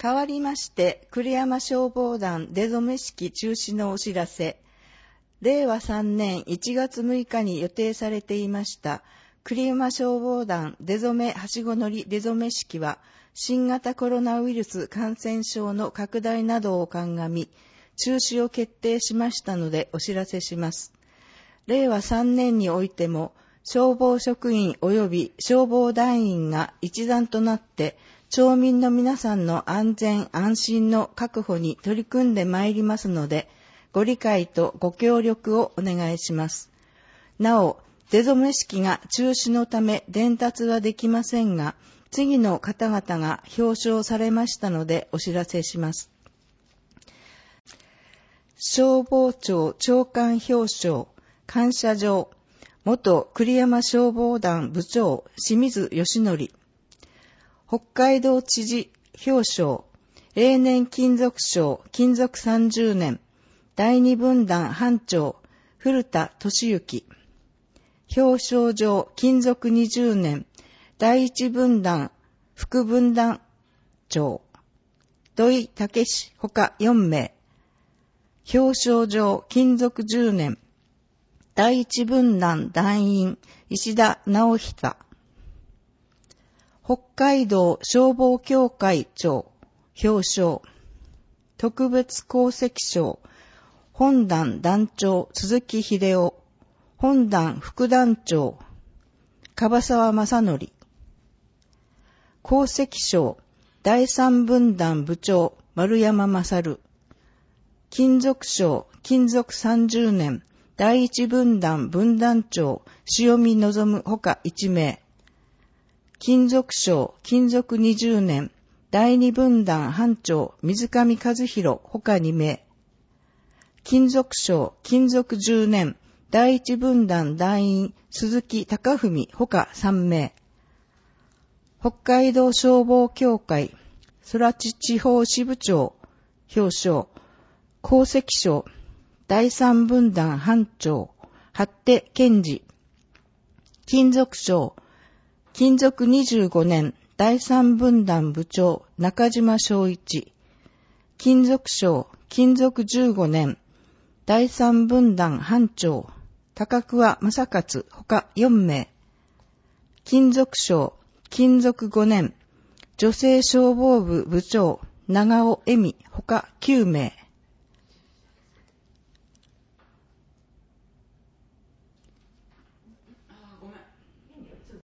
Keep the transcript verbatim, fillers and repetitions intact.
代わりまして、栗山消防団出初め式中止のお知らせ。れいわさんねんいちがつむいかに予定されていました栗山消防団出初めはしご乗り出初め式は、新型コロナウイルス感染症の拡大などを鑑み、中止を決定しましたのでお知らせします。れいわさんねんにおいても、消防職員及び消防団員が一丸となって、町民の皆さんの安全安心の確保に取り組んでまいりますので、ご理解とご協力をお願いします。なお、出初め式が中止のため伝達はできませんが、次の方々が表彰されましたのでお知らせします。消防庁長官表彰感謝状、元栗山消防団部長清水義則。北海道知事表彰、例年金属賞勤続さんじゅうねん、第二分団班長古田俊之。表彰状勤続にじゅうねん、第一分団副分団長土井武史ほかよんめい。表彰状勤続じゅうねん、第一分団団員石田直久。北海道消防協会長表彰、特別功績賞本団団長鈴木秀夫、本団副団長樺沢正則。功績賞第三分団部長丸山勝。勤続賞勤続さんじゅうねん、第一分団分団長塩見望ほかいちめい。勤続賞勤続にじゅうねん、第二分団班長水上和弘ほかにめい。勤続賞勤続じゅうねん、第一分団団員鈴木貴文ほかさんめい。北海道消防協会空知地方支部長表彰、功績賞第三分団班長八手健二。勤続賞勤続にじゅうごねん、第三分団部長中島昭一。勤続賞勤続じゅうごねん、第三分団班長高桑正勝ほかよんめい。勤続賞勤続ごねん、女性消防部部長長尾恵美ほかきゅうめい。